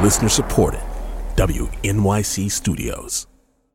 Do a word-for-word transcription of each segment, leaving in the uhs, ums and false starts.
Listener supported. W N Y C Studios.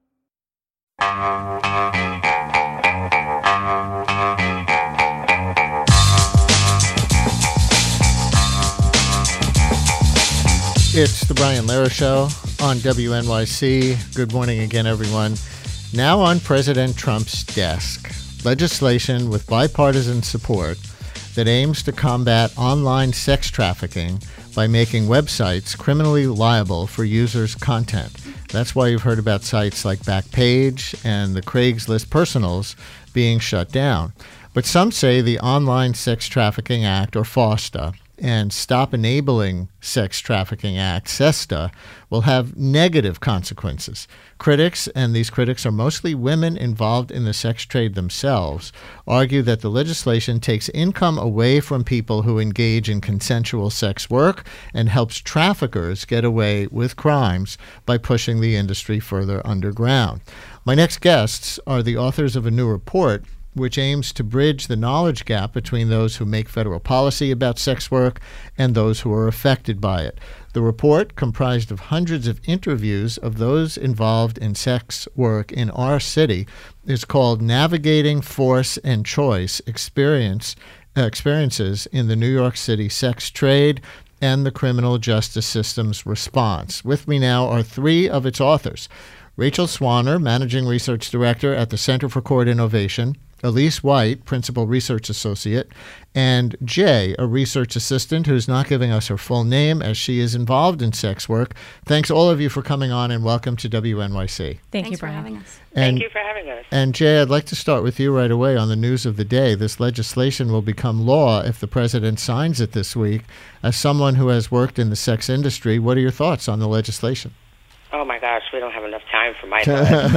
It's the Brian Lehrer Show on W N Y C. Good morning again, everyone. Now on President Trump's desk, legislation with bipartisan support that aims to combat online sex trafficking by making websites criminally liable for users' content. That's why you've heard about sites like Backpage and the Craigslist Personals being shut down. But some say the Online Sex Trafficking Act, or FOSTA, and Stop Enabling Sex Trafficking Act, SESTA, will have negative consequences. Critics, and these critics are mostly women involved in the sex trade themselves, argue that the legislation takes income away from people who engage in consensual sex work and helps traffickers get away with crimes by pushing the industry further underground. My next guests are the authors of a new report which aims to bridge the knowledge gap between those who make federal policy about sex work and those who are affected by it. The report, comprised of hundreds of interviews of those involved in sex work in our city, is called Navigating Force and Choice Experience, uh, Experiences in the New York City Sex Trade and the Criminal Justice System's Response. With me now are three of its authors: Rachel Swanner, Managing Research Director at the Center for Court Innovation; Elise White, Principal Research Associate; and Jay, a research assistant who's not giving us her full name as she is involved in sex work. Thanks all of you for coming on, and welcome to W N Y C. Thank Thanks you, for Brian. having us. And, Thank you for having us. And Jay, I'd like to start with you right away on the news of the day. This legislation will become law if the president signs it this week. As someone who has worked in the sex industry, what are your thoughts on the legislation? Oh my gosh, we don't have enough time for my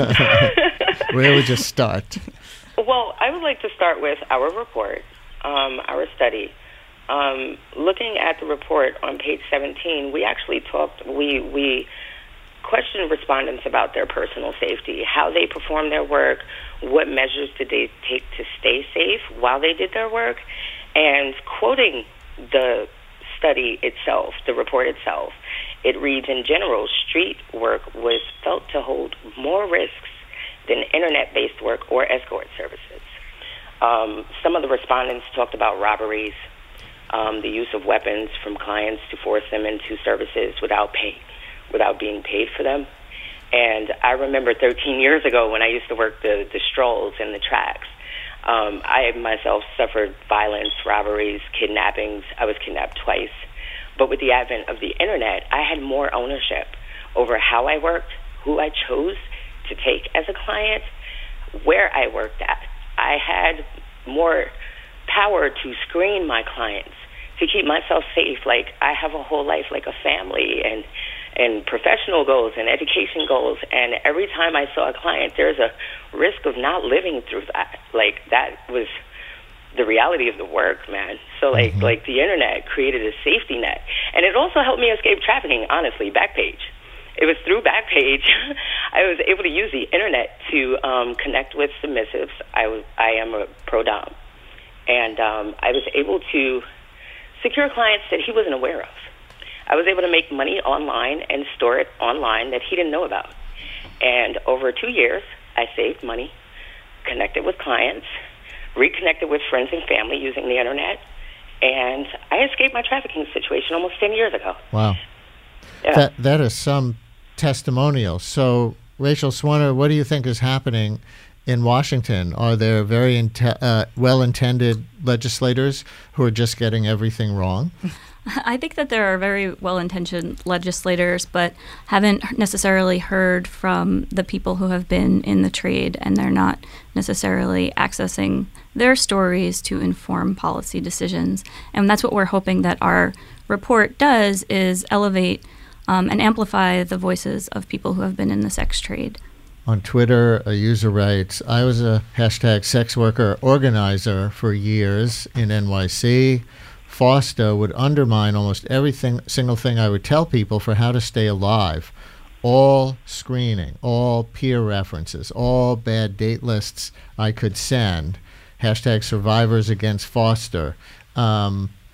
thoughts. Where would you start? Well, I would like to start with our report, um, our study. Um, looking at the report on page seventeen, we actually talked, we, we questioned respondents about their personal safety, how they performed their work, what measures did they take to stay safe while they did their work, and quoting the study itself, the report itself, it reads, in general, street work was felt to hold more risks than internet-based work or escort services. Um, some of the respondents talked about robberies, um, the use of weapons from clients to force them into services without pay, without being paid for them. And I remember thirteen years ago when I used to work the, the strolls and the tracks, um, I myself suffered violence, robberies, kidnappings. I was kidnapped twice. But with the advent of the internet, I had more ownership over how I worked, who I chose to take as a client, where I worked at. I had more power to screen my clients, to keep myself safe. Like, I have a whole life, like a family and and professional goals and education goals. And every time I saw a client, there's a risk of not living through that. Like, that was the reality of the work, man. So, like, mm-hmm. like the internet created a safety net. And it also helped me escape trafficking, honestly, Backpage. It was through Backpage I was able to use the internet to um, connect with submissives. I was I am a pro-dom. And um, I was able to secure clients that he wasn't aware of. I was able to make money online and store it online that he didn't know about. And over two years, I saved money, connected with clients, reconnected with friends and family using the internet, and I escaped my trafficking situation almost ten years ago. Wow. Yeah. That that is some testimonial. So, Rachel Swanner, what do you think is happening in Washington? Are there very inte- uh, well-intended legislators who are just getting everything wrong? I think that there are very well-intentioned legislators, but haven't necessarily heard from the people who have been in the trade, and they're not necessarily accessing their stories to inform policy decisions. And that's what we're hoping that our report does, is elevate um, and amplify the voices of people who have been in the sex trade. On Twitter, a user writes, I was a hashtag sex worker organizer for years in N Y C. FOSTA would undermine almost every single thing I would tell people for how to stay alive. All screening, all peer references, all bad date lists I could send. Hashtag survivors against FOSTA. Um,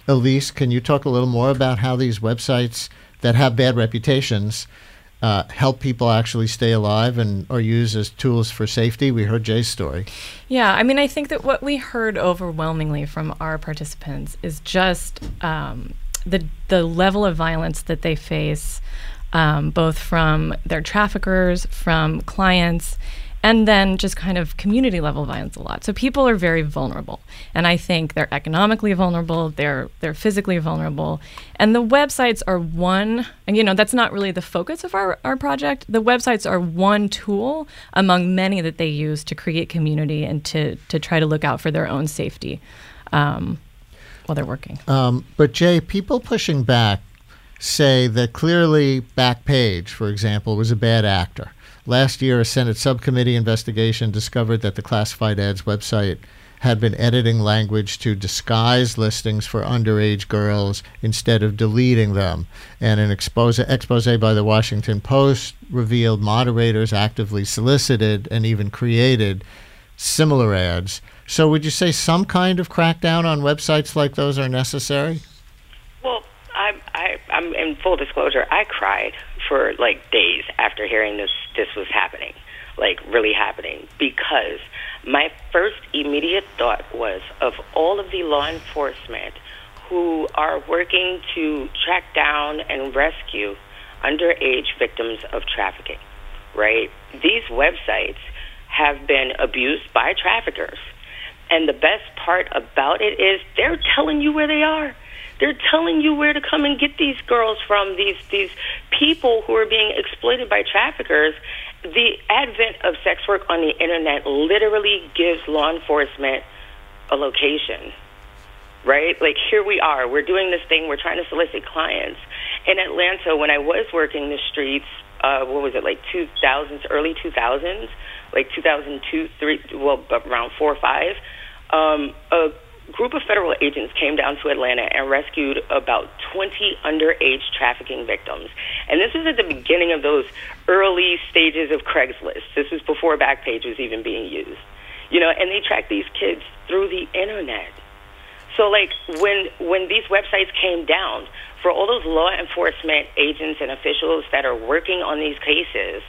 Elise, can you talk a little more about how these websites that have bad reputations uh, help people actually stay alive and are used as tools for safety? We heard Jay's story. Yeah, I mean, I think that what we heard overwhelmingly from our participants is just um, the the level of violence that they face, um, both from their traffickers, from clients, and then just kind of community level violence a lot. So people are very vulnerable. And I think they're economically vulnerable, they're they're physically vulnerable. And the websites are one, and you know, that's not really the focus of our, our project. The websites are one tool among many that they use to create community and to, to try to look out for their own safety um, while they're working. Um, but Jay, people pushing back say that clearly Backpage, for example, was a bad actor. Last year, a Senate subcommittee investigation discovered that the classified ads website had been editing language to disguise listings for underage girls instead of deleting them. And an expose, expose by the Washington Post revealed moderators actively solicited and even created similar ads. So would you say some kind of crackdown on websites like those are necessary? Well, I, I, I'm in full disclosure, I cried for like days after hearing this this was happening, like really happening, because my first immediate thought was of all of the law enforcement who are working to track down and rescue underage victims of trafficking, right? These websites have been abused by traffickers, and the best part about it is they're telling you where they are. They're telling you where to come and get these girls from, these these people who are being exploited by traffickers. The advent of sex work on the internet literally gives law enforcement a location, right? Like, here we are. We're doing this thing. We're trying to solicit clients. In Atlanta, when I was working the streets, uh, what was it, like two thousands, early two thousands, like two thousand two, three, well, around four or five, um, a group of federal agents came down to Atlanta and rescued about twenty underage trafficking victims. And this was at the beginning of those early stages of Craigslist. This was before Backpage was even being used. You know, and they tracked these kids through the internet. So, like, when when these websites came down, for all those law enforcement agents and officials that are working on these cases,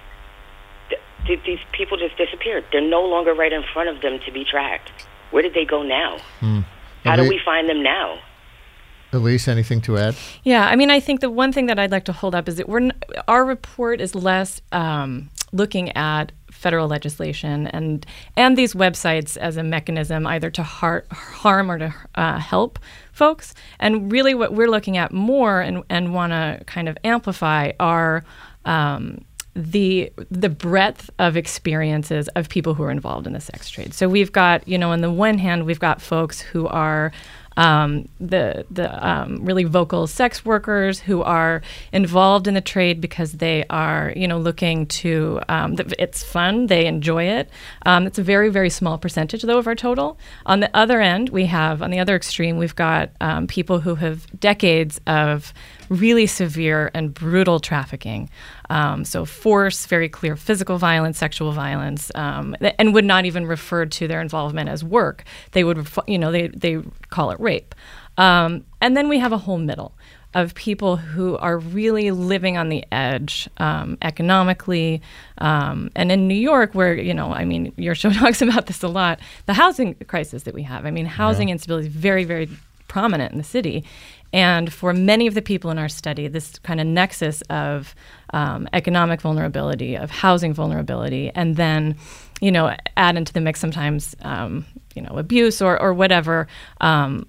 th- th- these people just disappeared. They're no longer right in front of them to be tracked. Where did they go now? Mm. How do we find them now? Elise, anything to add? Yeah, I mean, I think the one thing that I'd like to hold up is that we're n- our report is less um, looking at federal legislation and and these websites as a mechanism either to har- harm or to uh, help folks. And really what we're looking at more and, and want to kind of amplify are um, the the breadth of experiences of people who are involved in the sex trade. So we've got, you know, on the one hand, we've got folks who are um, the the um, really vocal sex workers who are involved in the trade because they are, you know, looking to, um, th- it's fun, they enjoy it. Um, it's a very, very small percentage, though, of our total. On the other end, we have, on the other extreme, we've got um, people who have decades of really severe and brutal trafficking. Um, so force, very clear physical violence, sexual violence, um, and would not even refer to their involvement as work. They would, ref- you know, they they call it rape. Um, and then we have a whole middle of people who are really living on the edge um, economically. Um, and in New York, where, you know, I mean, your show talks about this a lot, the housing crisis that we have. I mean, housing yeah. instability is very, very prominent in the city. And for many of the people in our study, this kind of nexus of um, economic vulnerability, of housing vulnerability, and then, you know, add into the mix sometimes, um, you know, abuse or, or whatever, um,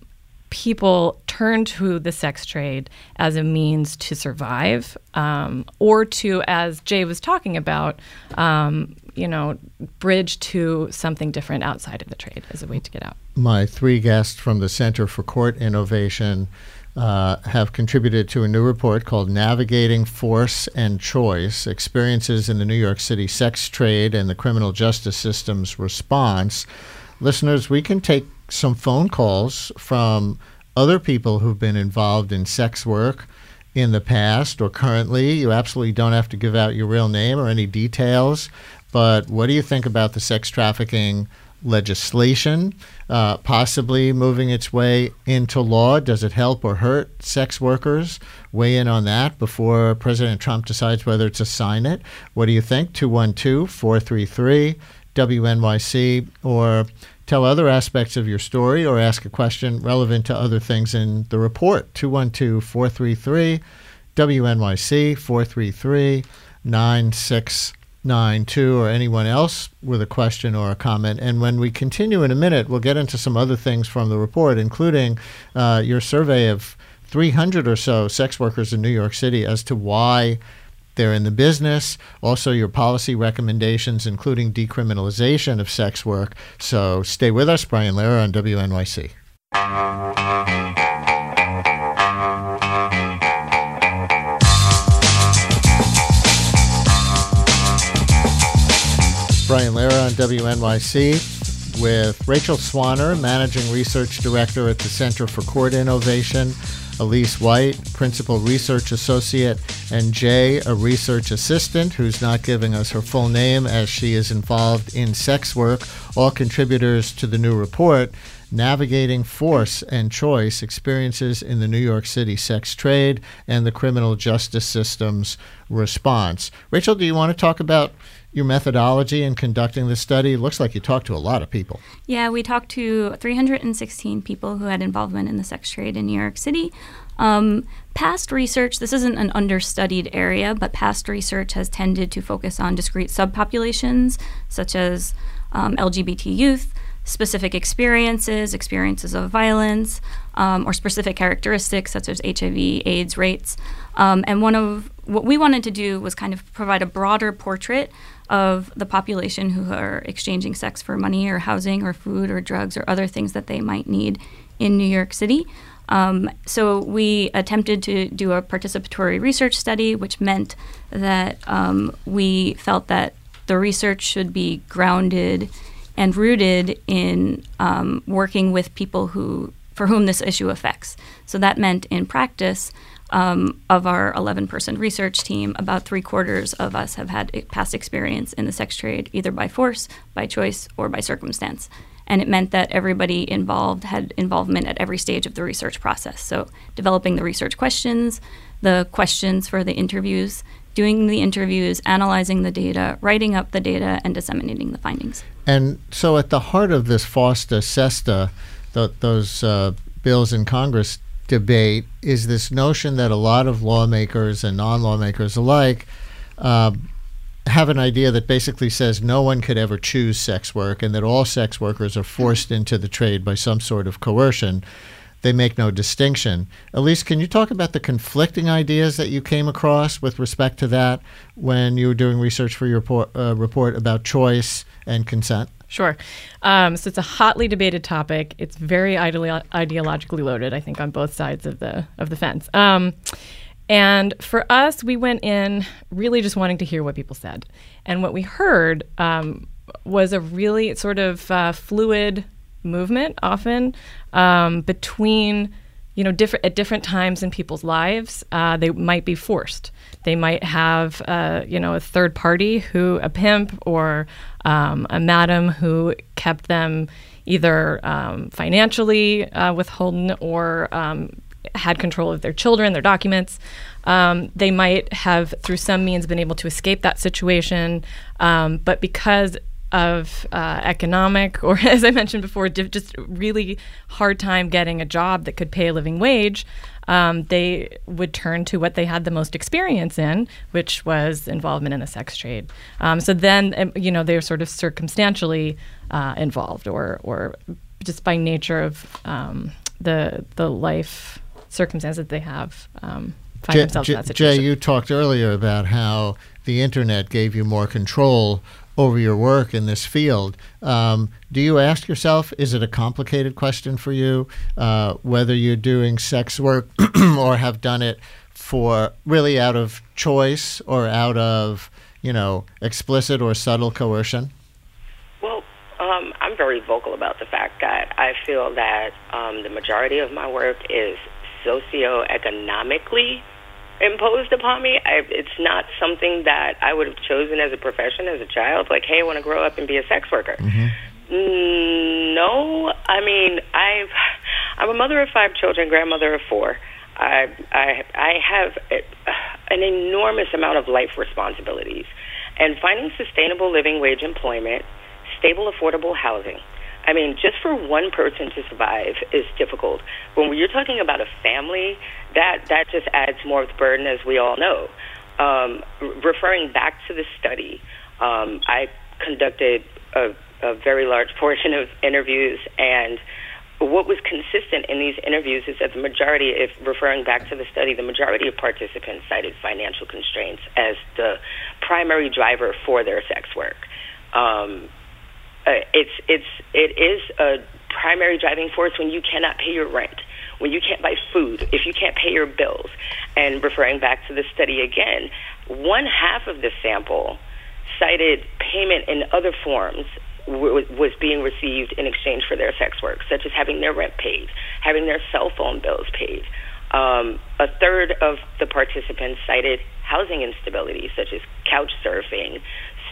people turn to the sex trade as a means to survive um, or to, as Jay was talking about, um, you know, bridge to something different outside of the trade as a way to get out. My three guests from the Center for Court Innovation Uh, have contributed to a new report called Navigating Force and Choice, Experiences in the New York City Sex Trade and the Criminal Justice System's Response. Listeners, we can take some phone calls from other people who've been involved in sex work in the past or currently. You absolutely don't have to give out your real name or any details, but what do you think about the sex trafficking legislation, uh, possibly moving its way into law. Does it help or hurt sex workers? Weigh in on that before President Trump decides whether to sign it. What do you think? two one two, four three three, W N Y C, or tell other aspects of your story or ask a question relevant to other things in the report. two one two, four three three, W N Y C, four three three, nine six nine two, or anyone else with a question or a comment. And when we continue in a minute, we'll get into some other things from the report, including uh, your survey of three hundred or so sex workers in New York City as to why they're in the business. Also, your policy recommendations, including decriminalization of sex work. So stay with us. Brian Lehrer on W N Y C. Brian Lehrer on W N Y C with Rachel Swanner, Managing Research Director at the Center for Court Innovation, Elise White, Principal Research Associate, and Jay, a Research Assistant, who's not giving us her full name as she is involved in sex work, all contributors to the new report, Navigating Force and Choice, Experiences in the New York City Sex Trade and the Criminal Justice System's Response. Rachel, do you want to talk about your methodology in conducting this study? It looks like you talked to a lot of people. Yeah, we talked to three hundred sixteen people who had involvement in the sex trade in New York City. Um, past research, this isn't an understudied area, but past research has tended to focus on discrete subpopulations, such as um, L G B T youth, specific experiences, experiences of violence, um, or specific characteristics such as H I V, AIDS rates. Um, and one of what we wanted to do was kind of provide a broader portrait of the population who are exchanging sex for money or housing or food or drugs or other things that they might need in New York City. Um, so we attempted to do a participatory research study, which meant that um, we felt that the research should be grounded and rooted in um, working with people who for whom this issue affects. So that meant in practice, um, of our eleven-person research team, about three-quarters of us have had past experience in the sex trade, either by force, by choice, or by circumstance. And it meant that everybody involved had involvement at every stage of the research process. So developing the research questions, the questions for the interviews, doing the interviews, analyzing the data, writing up the data, and disseminating the findings. And so at the heart of this FOSTA-SESTA, th- those uh, bills in Congress debate, is this notion that a lot of lawmakers and non-lawmakers alike uh, have an idea that basically says no one could ever choose sex work and that all sex workers are forced into the trade by some sort of coercion. They make no distinction. Elise, can you talk about the conflicting ideas that you came across with respect to that when you were doing research for your report, uh, report about choice and consent? Sure. Um, so it's a hotly debated topic. It's very ideolo- ideologically loaded, I think, on both sides of the of the fence. Um, and for us, we went in really just wanting to hear what people said. And what we heard um, was a really sort of uh, fluid movement, often um, between, you know, different at different times in people's lives. Uh, they might be forced. They might have, uh, you know, a third party who, a pimp or um, a madam who kept them either um, financially uh, withholden or um, had control of their children, their documents. Um, they might have, through some means, been able to escape that situation, um, but because of uh, economic, or as I mentioned before, di- just really hard time getting a job that could pay a living wage, um, they would turn to what they had the most experience in, which was involvement in the sex trade. Um, so then, um, you know, they're sort of circumstantially uh, involved, or or just by nature of um, the the life circumstances that they have. Um, find Jay, themselves Jay, in that situation. Jay, you talked earlier about how the internet gave you more control over your work in this field. Um, do you ask yourself, is it a complicated question for you, uh, whether you're doing sex work or have done it for really out of choice or out of, you know, explicit or subtle coercion? Well, um, I'm very vocal about the fact that I feel that um, the majority of my work is socioeconomically imposed upon me. I, it's not something that I would have chosen as a profession as a child. Like, hey, I want to grow up and be a sex worker. Mm-hmm. No, I mean, I've, I'm a mother of five children, grandmother of four. I, I, I have a, an enormous amount of life responsibilities, and finding sustainable living wage employment, stable, affordable housing. I mean, just for one person to survive is difficult. When you're talking about a family, that, that just adds more of the burden, as we all know. Um, referring back to the study, um, I conducted a, a very large portion of interviews, and what was consistent in these interviews is that the majority, if referring back to the study, the majority of participants cited financial constraints as the primary driver for their sex work. Um, uh, it's it's it is a primary driving force when you cannot pay your rent, when you can't buy food, if you can't pay your bills. And referring back to the study again, one half of the sample cited payment in other forms was being received in exchange for their sex work, such as having their rent paid, having their cell phone bills paid. Um, a third of the participants cited housing instability, such as couch surfing,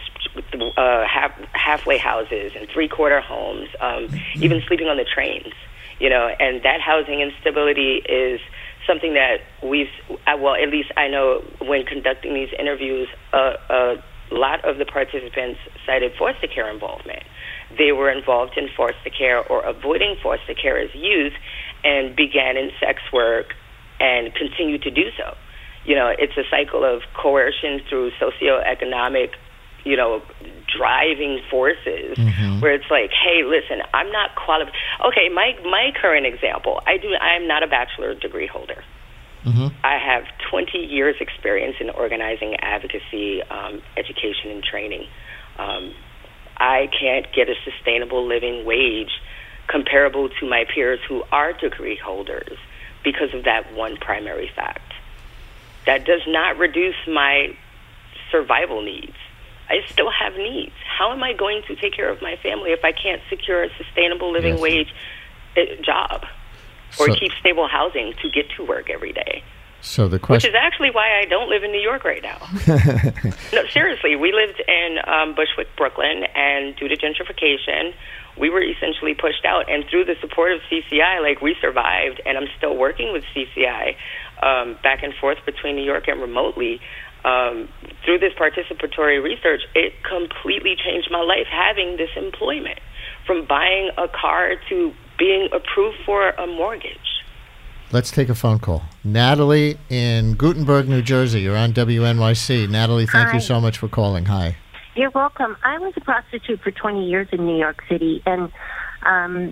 uh, half, halfway houses and three-quarter homes, um, even sleeping on the trains. You know, and that housing instability is something that we've, well, at least I know when conducting these interviews, uh, uh, a lot of the participants cited foster care involvement. They were involved in foster care or avoiding foster care as youth and began in sex work and continue to do so. You know, it's a cycle of coercion through socioeconomic, you know, driving forces, mm-hmm. where it's like, hey, listen, I'm not qualified. Okay, my my current example, I do. I am not a bachelor's degree holder. Mm-hmm. I have twenty years experience in organizing, advocacy, um, education, and training. Um, I can't get a sustainable living wage comparable to my peers who are degree holders because of that one primary fact. That does not reduce my survival needs. I still have needs. How am I going to take care of my family if I can't secure a sustainable living yes. wage uh, job? Or so, keep stable housing to get to work every day. So the question, which is actually why I don't live in New York right now. No, seriously, we lived in um, Bushwick, Brooklyn, and due to gentrification, we were essentially pushed out. And through the support of C C I, like, we survived, and I'm still working with C C I um, back and forth between New York and remotely. Um, through this participatory research, it completely changed my life having this employment, from buying a car to being approved for a mortgage. Let's take a phone call. Natalie in Gutenberg, New Jersey. You're on W N Y C. Natalie, thank Hi. you so much for calling. Hi. You're welcome. I was a prostitute for twenty years in New York City, and um,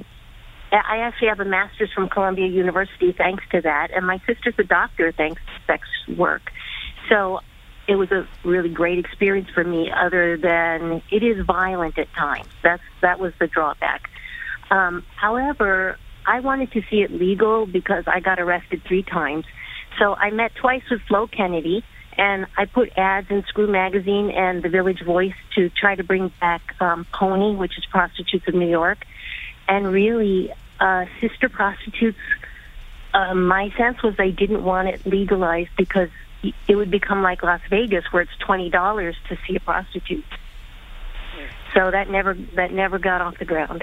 I actually have a master's from Columbia University thanks to that, and my sister's a doctor thanks to sex work. So it was a really great experience for me, other than it is violent at times. That's That was the drawback. Um, however, I wanted to see it legal because I got arrested three times. So I met twice with Flo Kennedy, and I put ads in Screw Magazine and The Village Voice to try to bring back um, Pony, which is Prostitutes of New York. And really, uh, sister prostitutes, uh, my sense was they didn't want it legalized because it would become like Las Vegas, where it's twenty dollars to see a prostitute. So that never that never got off the ground.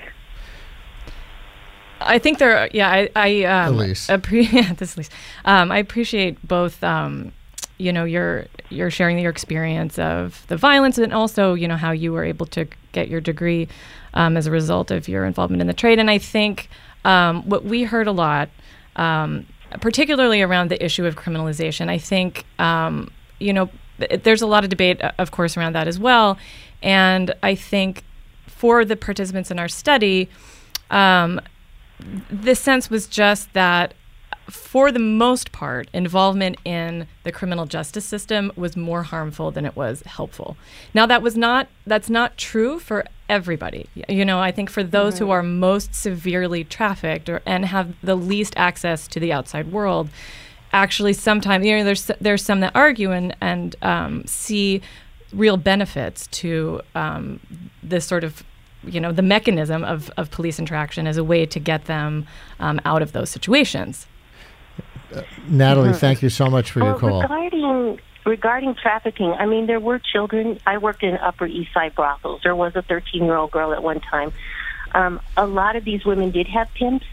I think there, yeah, I, I um, Elise. Appre- yeah, this is Elise. Um, I appreciate both, um, you know, your your sharing your experience of the violence, and also, you know, how you were able to get your degree um, as a result of your involvement in the trade. And I think um, what we heard a lot, um, particularly around the issue of criminalization, I think, um, you know, th- there's a lot of debate, of course, around that as well. And I think for the participants in our study, um, the sense was just that, for the most part, involvement in the criminal justice system was more harmful than it was helpful. Now, that was not that's not true for everybody. You know, I think for those mm-hmm. who are most severely trafficked or and have the least access to the outside world, actually, sometimes, you know, there's there's some that argue and and um, see real benefits to um, this sort of, you know, the mechanism of, of police interaction as a way to get them um, out of those situations. Uh, Natalie, mm-hmm. thank you so much for well, your call. Regarding, regarding trafficking, I mean, there were children. I worked in Upper East Side brothels. There was a thirteen-year-old girl at one time. Um, a lot of these women did have pimps,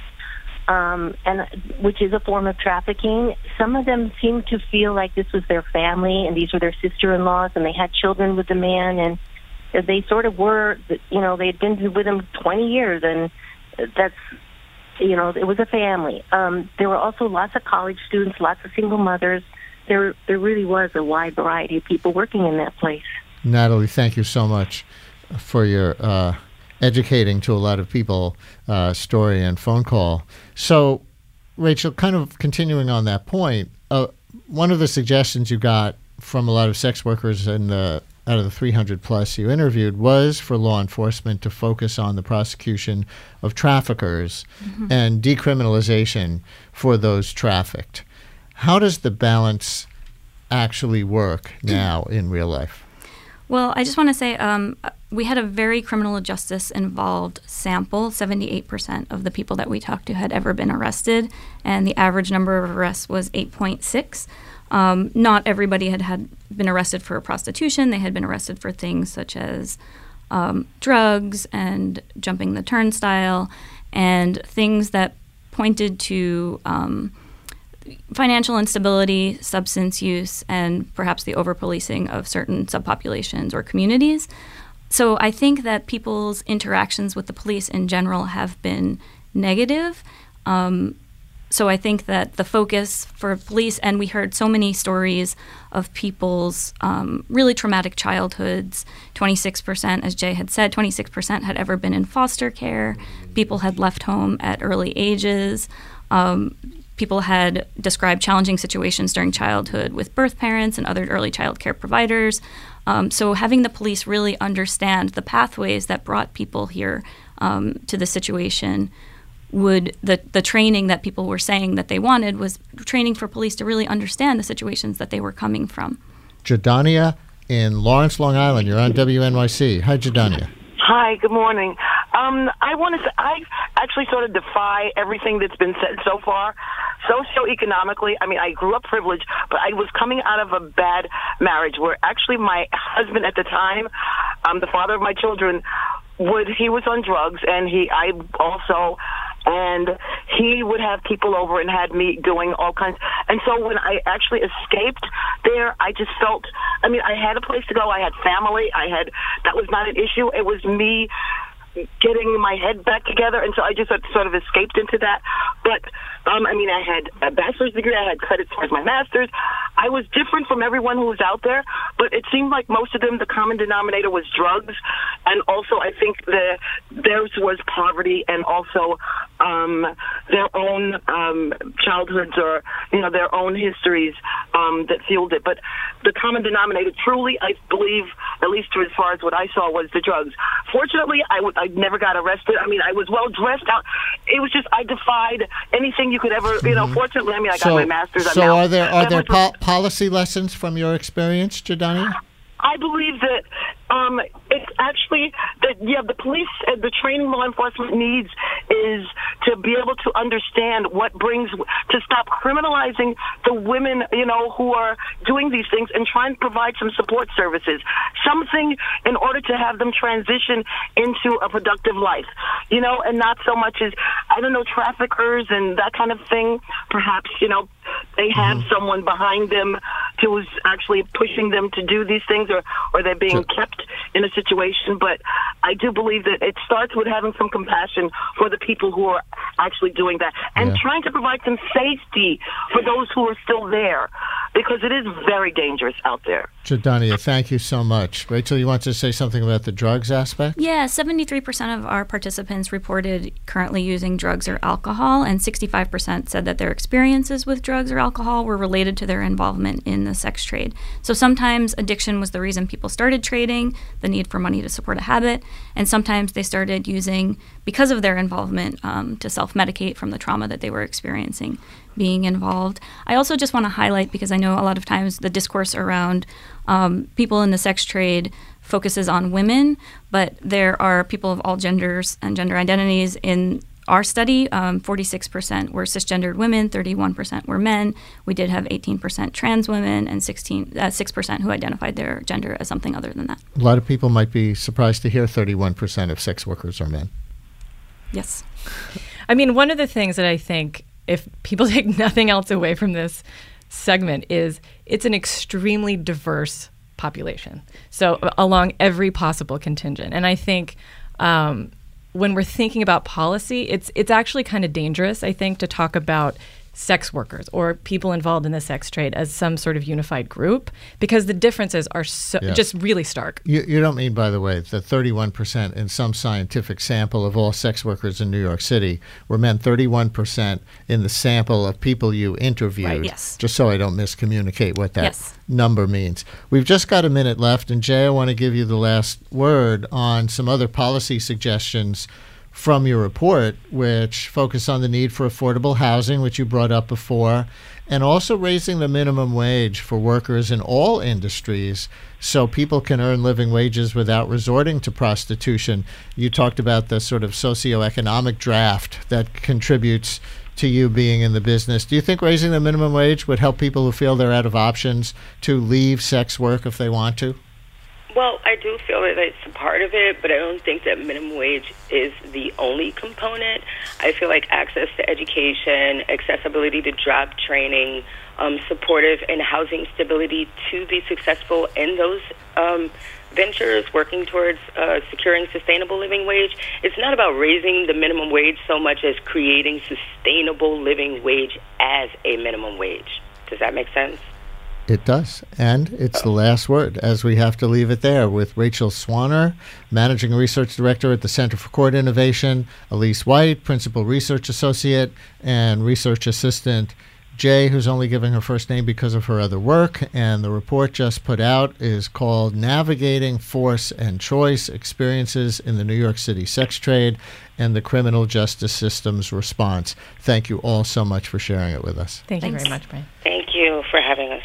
um, and which is a form of trafficking. Some of them seemed to feel like this was their family, and these were their sister-in-laws, and they had children with the man, and they sort of were, you know, they had been with him twenty years, and that's, you know, it was a family. Um, there were also lots of college students, lots of single mothers. There, there really was a wide variety of people working in that place. Natalie, thank you so much for your uh, educating to a lot of people uh, story and phone call. So, Rachel, kind of continuing on that point, uh, one of the suggestions you got from a lot of sex workers in the out of the three hundred plus you interviewed was for law enforcement to focus on the prosecution of traffickers mm-hmm. and decriminalization for those trafficked. How does the balance actually work now in real life? Well, I just want to say um, we had a very criminal justice involved sample. seventy-eight percent of the people that we talked to had ever been arrested, and the average number of arrests was eight point six. Um, not everybody had, had been arrested for prostitution. They had been arrested for things such as um, drugs and jumping the turnstile and things that pointed to um, financial instability, substance use, and perhaps the over-policing of certain subpopulations or communities. So I think that people's interactions with the police in general have been negative. Um, So I think that the focus for police, and we heard so many stories of people's um, really traumatic childhoods. twenty-six percent, as Jay had said, twenty-six percent had ever been in foster care. People had left home at early ages. Um, people had described challenging situations during childhood with birth parents and other early child care providers. Um, so having the police really understand the pathways that brought people here um, to the situation would the the training that people were saying that they wanted was training for police to really understand the situations that they were coming from. Jadania in Lawrence, Long Island. You're on W N Y C. Hi, Jadania. Hi, good morning. Um, I want to say, I actually sort of defy everything that's been said so far. Socioeconomically, I mean, I grew up privileged, but I was coming out of a bad marriage where actually my husband at the time, um, the father of my children, would he was on drugs, and he I also and he would have people over and had me doing all kinds. And so when I actually escaped there, I just felt, I mean, I had a place to go. I had family. I had, that was not an issue. It was me getting my head back together, and so I just sort of escaped into that. But, um, I mean, I had a bachelor's degree. I had credits towards my master's. I was different from everyone who was out there, but it seemed like most of them, the common denominator was drugs, and also I think the, theirs was poverty, and also um, their own um, childhoods or, you know, their own histories um, that fueled it. But the common denominator, truly, I believe, at least as far as what I saw, was the drugs. Fortunately, I, w- I never got arrested. I mean, I was well dressed out. It was just, I defied anything you could ever, you know, mm-hmm. Fortunately, I mean, I so, got my master's. So now, are there are there was, po- policy lessons from your experience, Jadania? I believe that um, it's actually that, yeah, the police, uh, the training law enforcement needs is to be able to understand what brings, to stop criminalizing the women, you know, who are doing these things, and try and provide some support services, something in order to have them transition into a productive life, you know, and not so much as, I don't know, traffickers and that kind of thing. Perhaps, you know, they have mm-hmm. someone behind them who's actually pushing them to do these things, or, or they're being sure. kept in a situation. But I do believe that it starts with having some compassion for the people who are actually doing that, and yeah. trying to provide some safety for those who are still there, because it is very dangerous out there. Jadania, thank you so much. Rachel, you want to say something about the drugs aspect? Yeah, seventy-three percent of our participants reported currently using drugs or alcohol, and sixty-five percent said that their experiences with drugs or alcohol were related to their involvement in the sex trade. So sometimes addiction was the reason people started trading, the need for money to support a habit, and sometimes they started using because of their involvement um, to self-medicate from the trauma that they were experiencing being involved. I also just want to highlight, because I know a lot of times the discourse around um, people in the sex trade focuses on women, but there are people of all genders and gender identities in our study. um, forty-six percent were cisgendered women, thirty-one percent were men. We did have eighteen percent trans women, and sixteen, uh, six percent who identified their gender as something other than that. A lot of people might be surprised to hear thirty-one percent of sex workers are men. Yes. I mean, one of the things that I think, if people take nothing else away from this segment, is it's an extremely diverse population. So along every possible contingent. And I think um, when we're thinking about policy, it's it's actually kind of dangerous, I think, to talk about sex workers or people involved in the sex trade as some sort of unified group, because the differences are so, yes. just really stark. You, you don't mean, by the way, that thirty-one percent in some scientific sample of all sex workers in New York City were men thirty-one percent in the sample of people you interviewed. Right, yes. Just so I don't miscommunicate what that Yes. number means. We've just got a minute left, and Jay, I want to give you the last word on some other policy suggestions from your report, which focus on the need for affordable housing, which you brought up before, and also raising the minimum wage for workers in all industries so people can earn living wages without resorting to prostitution. You talked about the sort of socioeconomic draft that contributes to you being in the business. Do you think raising the minimum wage would help people who feel they're out of options to leave sex work if they want to? Well, I do feel that it's a part of it, but I don't think that minimum wage is the only component. I feel like access to education, accessibility to job training, um, supportive and housing stability to be successful in those um, ventures, working towards uh, securing sustainable living wage. It's not about raising the minimum wage so much as creating sustainable living wage as a minimum wage. Does that make sense? It does. And it's the last word, as we have to leave it there with Rachel Swanner, Managing Research Director at the Center for Court Innovation, Elise White, Principal Research Associate, and Research Assistant Jay, who's only giving her first name because of her other work. And the report just put out is called Navigating Force and Choice, Experiences in the New York City Sex Trade and the Criminal Justice System's Response. Thank you all so much for sharing it with us. Thank Thanks. you very much, Brian. Thank you for having us.